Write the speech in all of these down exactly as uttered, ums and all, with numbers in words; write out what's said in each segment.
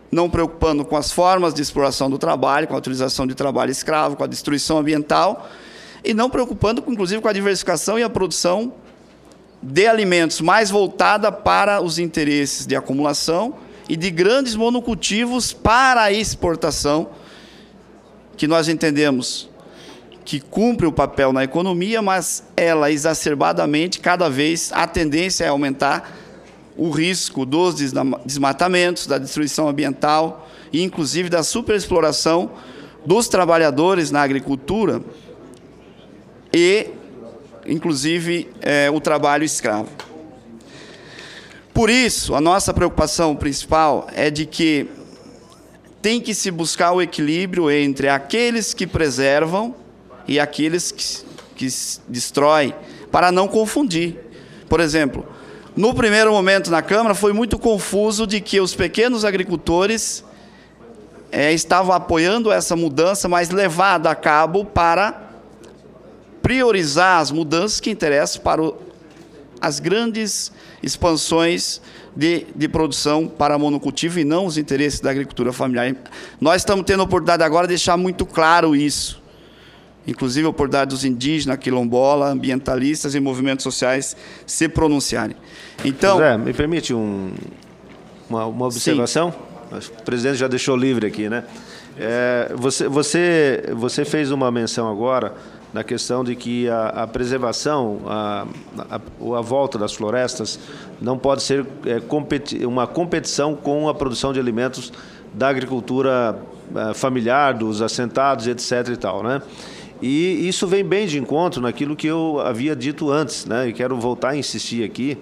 não preocupando com as formas de exploração do trabalho, com a utilização de trabalho escravo, com a destruição ambiental, e não preocupando, inclusive, com a diversificação e a produção de alimentos mais voltada para os interesses de acumulação e de grandes monocultivos para a exportação, que nós entendemos que cumpre o papel na economia, mas ela exacerbadamente, cada vez, a tendência é aumentar o risco dos desmatamentos, da destruição ambiental e, inclusive, da superexploração dos trabalhadores na agricultura e, inclusive, é, o trabalho escravo. Por isso, a nossa preocupação principal é de que tem que se buscar o equilíbrio entre aqueles que preservam e aqueles que, que destroem, para não confundir. Por exemplo, no primeiro momento na Câmara foi muito confuso de que os pequenos agricultores é, estavam apoiando essa mudança, mas levada a cabo para priorizar as mudanças que interessam para o, as grandes expansões de, de produção para monocultivo e não os interesses da agricultura familiar. Nós estamos tendo a oportunidade agora de deixar muito claro isso. Inclusive a oportunidade dos indígenas, quilombola, ambientalistas e movimentos sociais se pronunciarem. Então, José, me permite um, uma, uma observação? Sim. O presidente já deixou livre aqui, né? É, você, você, você fez uma menção agora na questão de que a, a preservação, a, a, a volta das florestas não pode ser é, competi uma competição com a produção de alimentos da agricultura é, familiar, dos assentados, etc. e tal, né? E isso vem bem de encontro naquilo que eu havia dito antes, né? E quero voltar a insistir aqui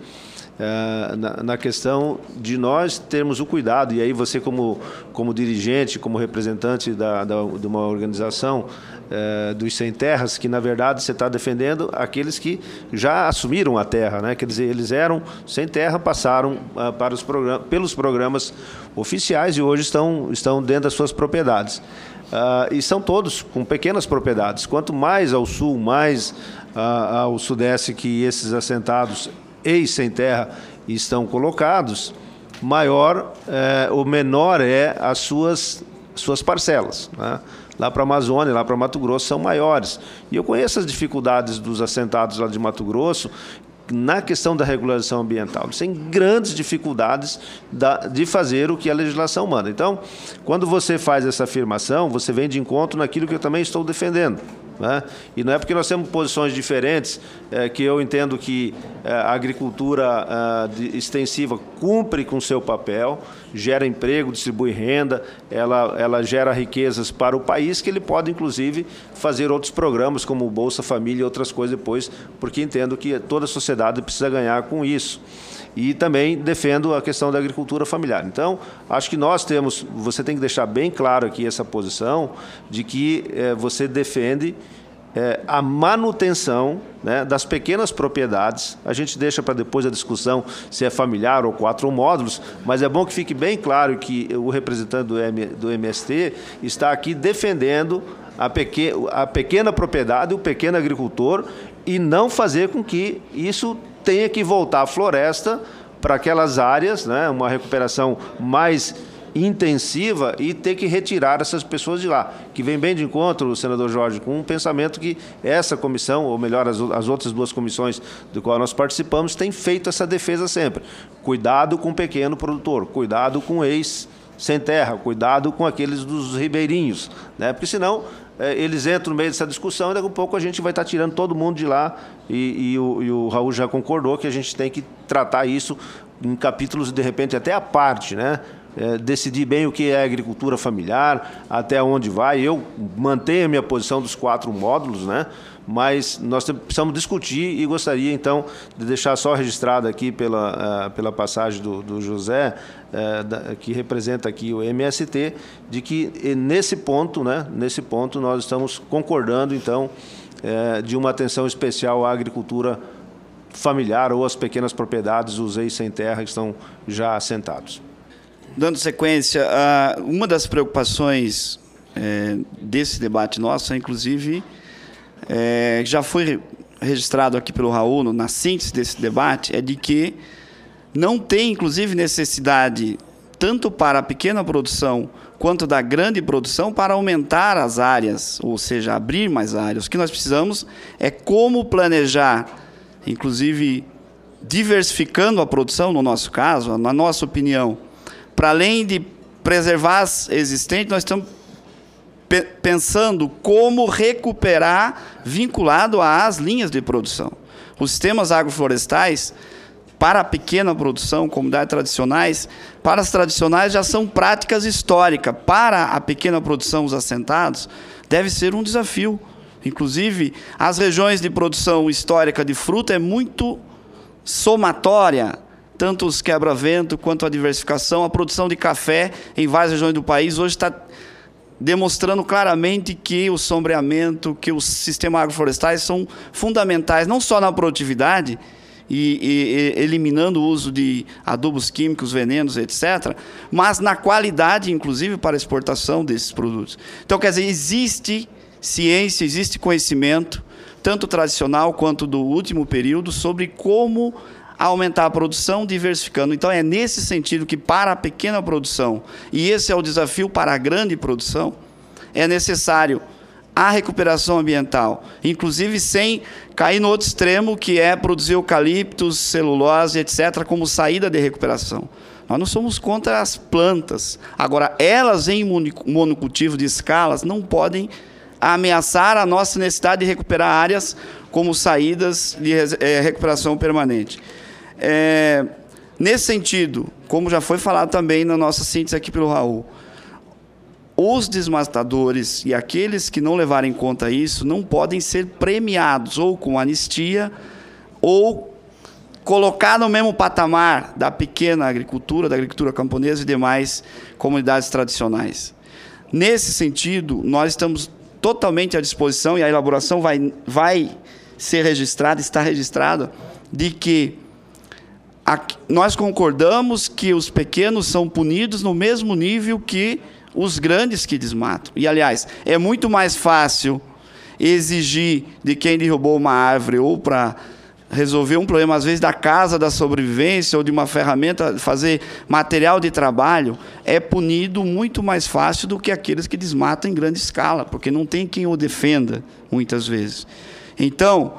uh, na, na questão de nós termos o cuidado, e aí você como, como dirigente, como representante da, da, de uma organização uh, dos Sem Terras, que na verdade você está defendendo aqueles que já assumiram a terra, né? Quer dizer, eles eram sem terra, passaram uh, para os programas, pelos programas oficiais e hoje estão, estão dentro das suas propriedades. Uh, e são todos com pequenas propriedades. Quanto mais ao sul, mais uh, ao sudeste que esses assentados ex-sem terra estão colocados, maior uh, ou menor é as suas, suas parcelas, né? Lá para a Amazônia, lá para Mato Grosso, são maiores. E eu conheço as dificuldades dos assentados lá de Mato Grosso na questão da regularização ambiental. Eles têm grandes dificuldades de fazer o que a legislação manda. Então, quando você faz essa afirmação, você vem de encontro naquilo que eu também estou defendendo, né? E não é porque nós temos posições diferentes é, que eu entendo que é, a agricultura é, de, extensiva cumpre com seu papel, gera emprego, distribui renda, ela, ela gera riquezas para o país, que ele pode, inclusive, fazer outros programas, como o Bolsa Família e outras coisas depois, porque entendo que toda a sociedade precisa ganhar com isso. E também defendo a questão da agricultura familiar. Então, acho que nós temos, você tem que deixar bem claro aqui essa posição de que é, você defende é, a manutenção, né, das pequenas propriedades. A gente deixa para depois a discussão se é familiar ou quatro módulos, mas é bom que fique bem claro que o representante do, M, do M S T está aqui defendendo a, peque, a pequena propriedade, o pequeno agricultor, e não fazer com que isso tenha que voltar à floresta para aquelas áreas, né, uma recuperação mais intensiva e ter que retirar essas pessoas de lá, que vem bem de encontro, senador Jorge, com um pensamento que essa comissão, ou melhor, as, as outras duas comissões do qual nós participamos, têm feito essa defesa sempre. Cuidado com o pequeno produtor, cuidado com o ex sem terra, cuidado com aqueles dos ribeirinhos, né, porque senão eles entram no meio dessa discussão e daqui a pouco a gente vai estar tirando todo mundo de lá e, e, o, e o Raul já concordou que a gente tem que tratar isso em capítulos, de repente, até à parte, né? É, decidir bem o que é agricultura familiar, até onde vai. Eu mantenho a minha posição dos quatro módulos, né? Mas nós precisamos discutir e gostaria, então, de deixar só registrado aqui pela, uh, pela passagem do, do José, uh, da, que representa aqui o M S T, de que nesse ponto, né, nesse ponto nós estamos concordando, então, uh, de uma atenção especial à agricultura familiar ou às pequenas propriedades, os ex sem terra que estão já assentados. Dando sequência, uma das preocupações desse debate nosso, inclusive, já foi registrado aqui pelo Raul, na síntese desse debate, é de que não tem, inclusive, necessidade tanto para a pequena produção quanto da grande produção, para aumentar as áreas, ou seja, abrir mais áreas. O que nós precisamos é como planejar, inclusive diversificando a produção, no nosso caso, na nossa opinião, para além de preservar as existentes, nós estamos pe pensando como recuperar vinculado às linhas de produção. Os sistemas agroflorestais, para a pequena produção, comunidades tradicionais, para as tradicionais já são práticas históricas. Para a pequena produção, os assentados, deve ser um desafio. Inclusive, as regiões de produção histórica de fruta é muito somatória, tanto os quebra-vento quanto a diversificação. A produção de café em várias regiões do país hoje está demonstrando claramente que o sombreamento, que os sistemas agroflorestais são fundamentais, não só na produtividade, e, e eliminando o uso de adubos químicos, venenos, etcétera, mas na qualidade, inclusive, para a exportação desses produtos. Então, quer dizer, existe ciência, existe conhecimento, tanto tradicional quanto do último período, sobre como aumentar a produção diversificando. Então, é nesse sentido que, para a pequena produção, e esse é o desafio para a grande produção, é necessário a recuperação ambiental, inclusive sem cair no outro extremo, que é produzir eucaliptos, celulose, etcétera, como saída de recuperação. Nós não somos contra as plantas. Agora, elas em monocultivo de escalas não podem ameaçar a nossa necessidade de recuperar áreas como saídas de é, recuperação permanente. É, nesse sentido, como já foi falado também na nossa síntese aqui pelo Raul, os desmatadores e aqueles que não levarem em conta isso não podem ser premiados ou com anistia ou colocar no mesmo patamar da pequena agricultura, da agricultura camponesa e demais comunidades tradicionais. Nesse sentido, nós estamos totalmente à disposição, e a elaboração vai, vai ser registrada, está registrada, de que a, nós concordamos que os pequenos são punidos no mesmo nível que os grandes que desmatam. E, aliás, é muito mais fácil exigir de quem derrubou uma árvore ou para resolver um problema, às vezes, da casa da sobrevivência ou de uma ferramenta, fazer material de trabalho, é punido muito mais fácil do que aqueles que desmatam em grande escala, porque não tem quem o defenda, muitas vezes. Então,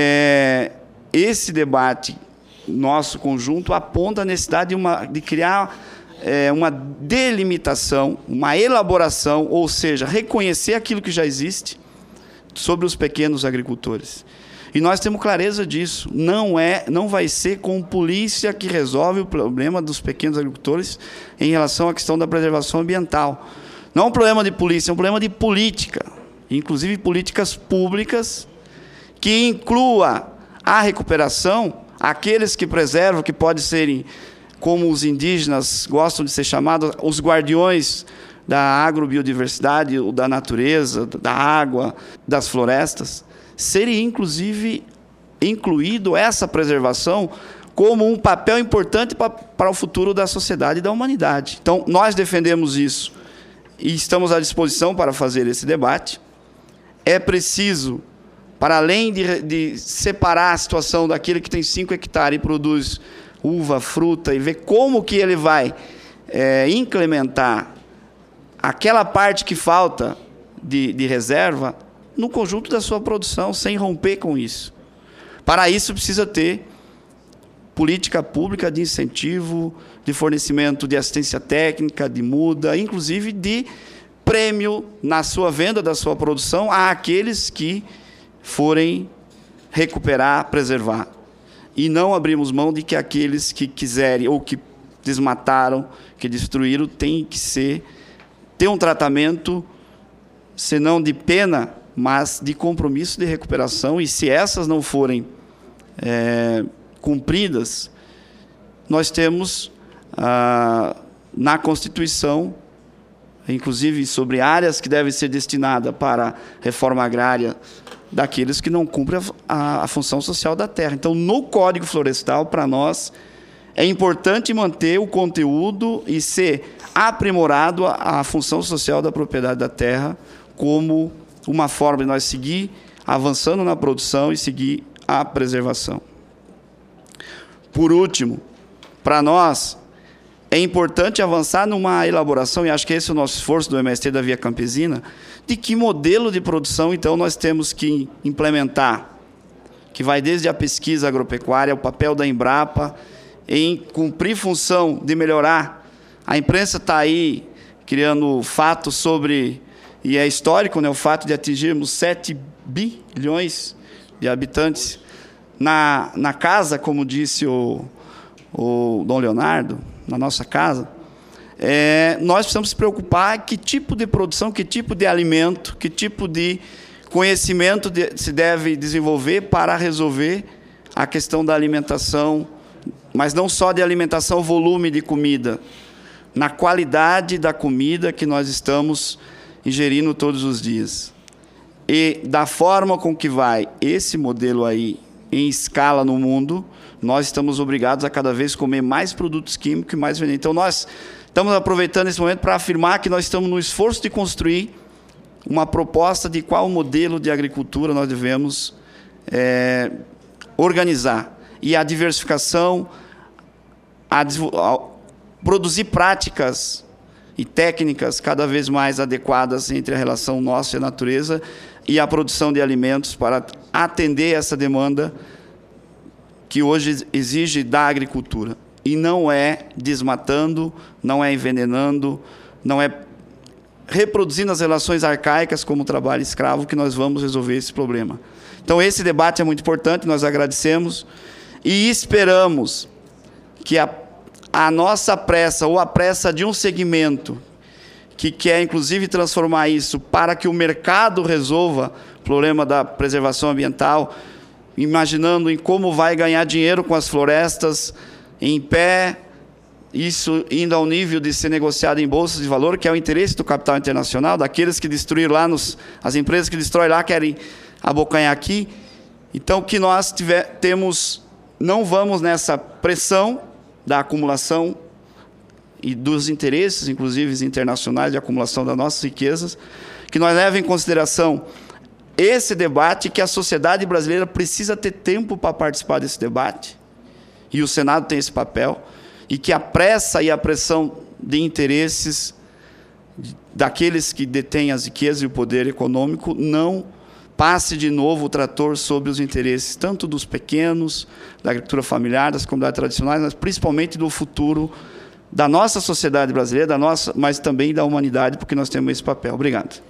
é, esse debate nosso conjunto aponta a necessidade de, uma, de criar é, uma delimitação, uma elaboração, ou seja, reconhecer aquilo que já existe sobre os pequenos agricultores. E nós temos clareza disso. Não, é, não vai ser com polícia que resolve o problema dos pequenos agricultores em relação à questão da preservação ambiental. Não é um problema de polícia, é um problema de política, inclusive políticas públicas, que inclua a recuperação, aqueles que preservam, que podem serem, como os indígenas gostam de ser chamados, os guardiões da agrobiodiversidade, da natureza, da água, das florestas, seria, inclusive, incluído essa preservação como um papel importante para, para o futuro da sociedade e da humanidade. Então, nós defendemos isso e estamos à disposição para fazer esse debate. É preciso, para além de, de separar a situação daquele que tem cinco hectares e produz uva, fruta, e ver como que ele vai é, incrementar aquela parte que falta de, de reserva no conjunto da sua produção, sem romper com isso. Para isso, precisa ter política pública de incentivo, de fornecimento de assistência técnica, de muda, inclusive de prêmio na sua venda da sua produção àqueles que forem recuperar, preservar. E não abrimos mão de que aqueles que quiserem, ou que desmataram, que destruíram, têm que ser, ter um tratamento, senão de pena, mas de compromisso de recuperação, e se essas não forem é, cumpridas, nós temos ah, na Constituição, inclusive sobre áreas que devem ser destinadas para reforma agrária, daqueles que não cumprem a, a, a função social da terra. Então, no Código Florestal, para nós, é importante manter o conteúdo e ser aprimorado a, a função social da propriedade da terra como uma forma de nós seguir avançando na produção e seguir a preservação. Por último, para nós, é importante avançar numa elaboração, e acho que esse é o nosso esforço do M S T da Via Campesina, de que modelo de produção, então, nós temos que implementar, que vai desde a pesquisa agropecuária, o papel da Embrapa, em cumprir função de melhorar. A imprensa está aí criando fatos sobre, e é histórico, né, o fato de atingirmos sete bilhões de habitantes na, na casa, como disse o, o Dom Leonardo, na nossa casa. É, nós precisamos se preocupar que tipo de produção, que tipo de alimento, que tipo de conhecimento de, se deve desenvolver para resolver a questão da alimentação, mas não só de alimentação, volume de comida, na qualidade da comida que nós estamos ingerindo todos os dias. E da forma com que vai esse modelo aí em escala no mundo, nós estamos obrigados a cada vez comer mais produtos químicos e mais veneno. Então, nós estamos aproveitando esse momento para afirmar que nós estamos no esforço de construir uma proposta de qual modelo de agricultura nós devemos é, organizar. E a diversificação, a, a produzir práticas e técnicas cada vez mais adequadas entre a relação nossa e a natureza e a produção de alimentos para atender essa demanda que hoje exige da agricultura. E não é desmatando, não é envenenando, não é reproduzindo as relações arcaicas como o trabalho escravo que nós vamos resolver esse problema. Então, esse debate é muito importante, nós agradecemos e esperamos que a, a nossa pressa, ou a pressa de um segmento que quer, inclusive, transformar isso para que o mercado resolva o problema da preservação ambiental, imaginando em como vai ganhar dinheiro com as florestas em pé, isso indo ao nível de ser negociado em bolsas de valor, que é o interesse do capital internacional, daqueles que destruíram lá, nos, as empresas que destroem lá querem abocanhar aqui. Então, que nós tiver, temos, não vamos nessa pressão da acumulação e dos interesses, inclusive internacionais, de acumulação das nossas riquezas, que nós levemos em consideração esse debate, que a sociedade brasileira precisa ter tempo para participar desse debate, e o Senado tem esse papel, e que a pressa e a pressão de interesses daqueles que detêm as riquezas e o poder econômico não passe de novo o trator sobre os interesses tanto dos pequenos, da agricultura familiar, das comunidades tradicionais, mas principalmente do futuro da nossa sociedade brasileira, da nossa, mas também da humanidade, porque nós temos esse papel. Obrigado.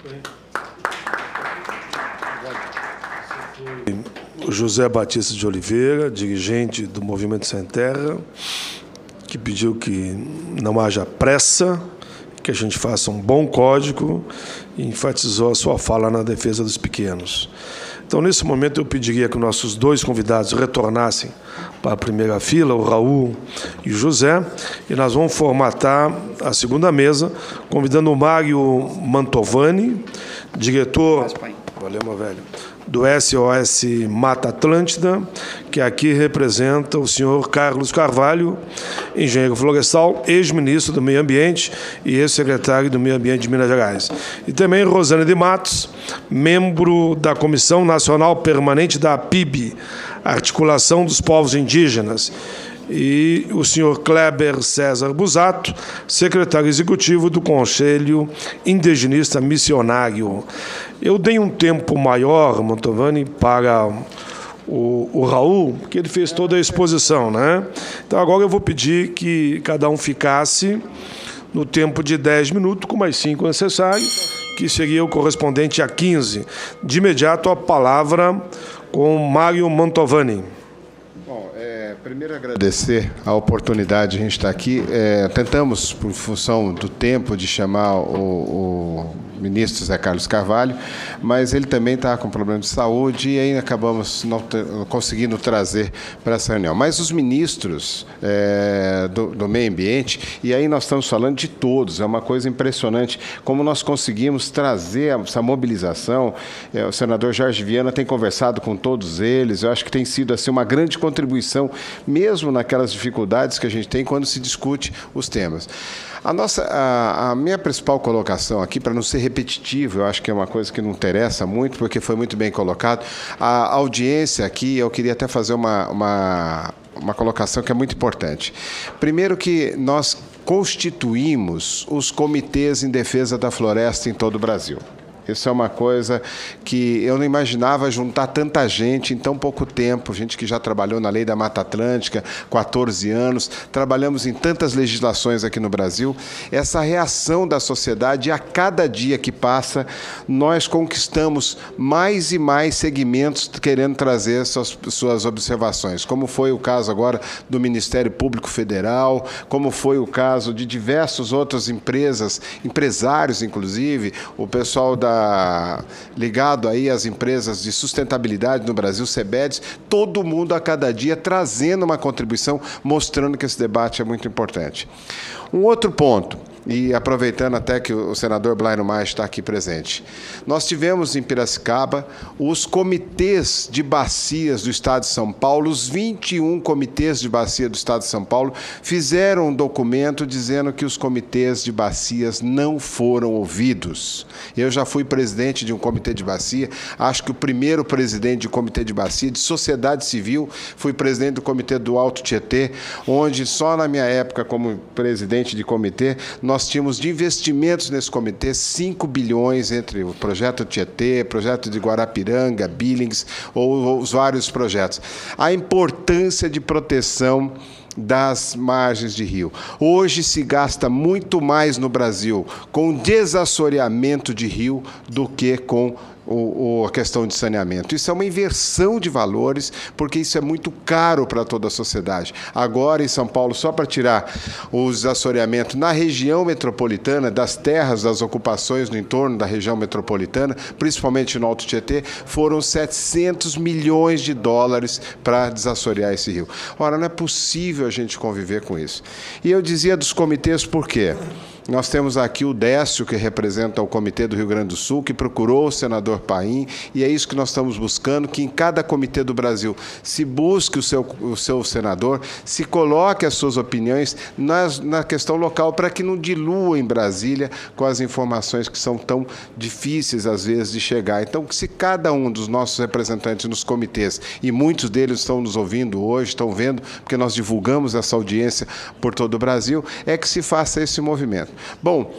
José Batista de Oliveira, dirigente do Movimento Sem Terra, que pediu que não haja pressa, que a gente faça um bom código, e enfatizou a sua fala na defesa dos pequenos. Então, nesse momento, eu pediria que nossos dois convidados retornassem para a primeira fila, o Raul e o José, e nós vamos formatar a segunda mesa, convidando o Mário Mantovani, diretor... Valeu, meu velho. Do S O S Mata Atlântida, que aqui representa o senhor Carlos Carvalho, engenheiro florestal, ex-ministro do Meio Ambiente e ex-secretário do Meio Ambiente de Minas Gerais. E também Rosane de Matos, membro da Comissão Nacional Permanente da A P I B, Articulação dos Povos Indígenas, e o senhor Kleber César Busato, secretário executivo do Conselho Indigenista Missionário. Eu dei um tempo maior, Mantovani, para o, o Raul, porque ele fez toda a exposição, né? Então, agora eu vou pedir que cada um ficasse no tempo de dez minutos, com mais cinco necessário, que seria o correspondente a quinze. De imediato, a palavra com Mário Mantovani. Primeiro, agradecer a oportunidade de a gente estar aqui. É, tentamos, por função do tempo, de chamar o, o ministro Zé Carlos Carvalho, mas ele também está com problema de saúde e aí acabamos não ter, conseguindo trazer para essa reunião. Mas os ministros é, do, do meio ambiente, e aí nós estamos falando de todos, é uma coisa impressionante como nós conseguimos trazer essa mobilização. É, o senador Jorge Viana tem conversado com todos eles, eu acho que tem sido assim, uma grande contribuição, mesmo naquelas dificuldades que a gente tem quando se discute os temas. A, nossa, a, a minha principal colocação aqui, para não ser repetitivo, eu acho que é uma coisa que não interessa muito, porque foi muito bem colocado, a audiência aqui, eu queria até fazer uma, uma uma colocação que é muito importante. Primeiro que nós constituímos os comitês em defesa da floresta em todo o Brasil. Isso é uma coisa que eu não imaginava juntar tanta gente em tão pouco tempo, gente que já trabalhou na Lei da Mata Atlântica, quatorze anos, trabalhamos em tantas legislações aqui no Brasil. Essa reação da sociedade, a cada dia que passa, nós conquistamos mais e mais segmentos querendo trazer suas, suas observações, como foi o caso agora do Ministério Público Federal, como foi o caso de diversas outras empresas, empresários, inclusive, o pessoal da ligado aí às empresas de sustentabilidade no Brasil, SEBEDES, todo mundo a cada dia trazendo uma contribuição, mostrando que esse debate é muito importante. Um outro ponto, e aproveitando até que o senador Blairo Maia está aqui presente, nós tivemos em Piracicaba os comitês de bacias do Estado de São Paulo, os vinte e um comitês de bacia do Estado de São Paulo, fizeram um documento dizendo que os comitês de bacias não foram ouvidos. Eu já fui presidente de um comitê de bacia, acho que o primeiro presidente de comitê de bacia, de sociedade civil, fui presidente do comitê do Alto Tietê, onde só na minha época como presidente de comitê, nós tínhamos de investimentos nesse comitê cinco bilhões entre o projeto Tietê, projeto de Guarapiranga, Billings, ou, ou os vários projetos. A importância de proteção das margens de rio. Hoje se gasta muito mais no Brasil com desassoreamento de rio do que com O, o, a questão de saneamento. Isso é uma inversão de valores, porque isso é muito caro para toda a sociedade. Agora, em São Paulo, só para tirar o desassoreamento na região metropolitana, das terras, das ocupações no entorno da região metropolitana, principalmente no Alto Tietê, foram setecentos milhões de dólares para desassorear esse rio. Ora, não é possível a gente conviver com isso. E eu dizia dos comitês por quê? Nós temos aqui o Décio, que representa o Comitê do Rio Grande do Sul, que procurou o senador Paim, e é isso que nós estamos buscando, que em cada comitê do Brasil se busque o seu, o seu senador, se coloque as suas opiniões nas, na questão local, para que não dilua em Brasília com as informações que são tão difíceis, às vezes, de chegar. Então, se cada um dos nossos representantes nos comitês, e muitos deles estão nos ouvindo hoje, estão vendo, porque nós divulgamos essa audiência por todo o Brasil, é que se faça esse movimento. Bom,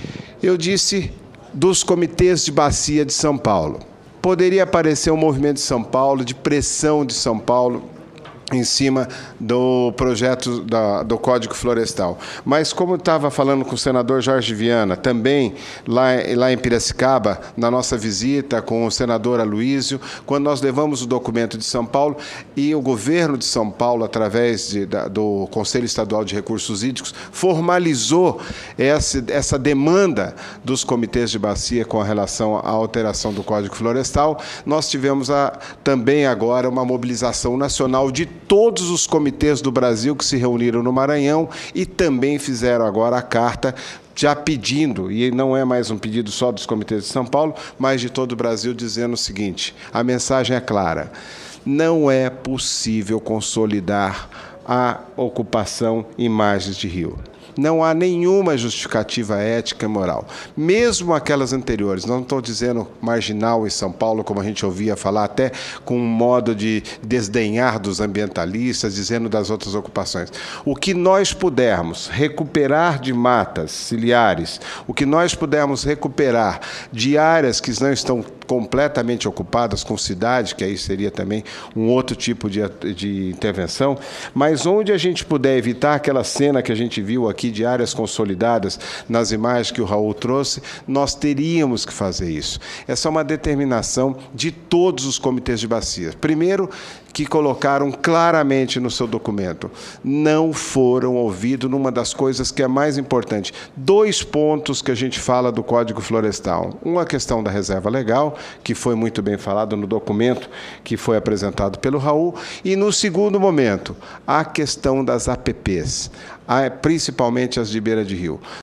eu disse dos comitês de bacia de São Paulo. Poderia aparecer um movimento de São Paulo, de pressão de São Paulo, em cima do projeto da, do Código Florestal. Mas, como eu estava falando com o senador Jorge Viana, também lá, lá em Piracicaba, na nossa visita com o senador Aloísio, quando nós levamos o documento de São Paulo e o governo de São Paulo, através de, da, do Conselho Estadual de Recursos Hídricos, formalizou essa, essa demanda dos comitês de bacia com relação à alteração do Código Florestal, nós tivemos a, também agora uma mobilização nacional de todos os comitês do Brasil que se reuniram no Maranhão e também fizeram agora a carta já pedindo, e não é mais um pedido só dos comitês de São Paulo, mas de todo o Brasil, dizendo o seguinte: a mensagem é clara, não é possível consolidar a ocupação em margens de rio. Não há nenhuma justificativa ética e moral. Mesmo aquelas anteriores, não estou dizendo marginal em São Paulo, como a gente ouvia falar, até com um modo de desdenhar dos ambientalistas, dizendo das outras ocupações. O que nós pudermos recuperar de matas ciliares, o que nós pudermos recuperar de áreas que não estão completamente ocupadas com cidade, que aí seria também um outro tipo de, de intervenção, mas onde a gente puder evitar aquela cena que a gente viu aqui de áreas consolidadas nas imagens que o Raul trouxe, nós teríamos que fazer isso. Essa é uma determinação de todos os comitês de bacia. Primeiro, que colocaram claramente no seu documento, não foram ouvidos numa das coisas que é mais importante. Dois pontos que a gente fala do Código Florestal. Uma questão da reserva legal, que foi muito bem falado no documento que foi apresentado pelo Raul, e no segundo momento, a questão das A P Ps, principalmente as de beira de rio.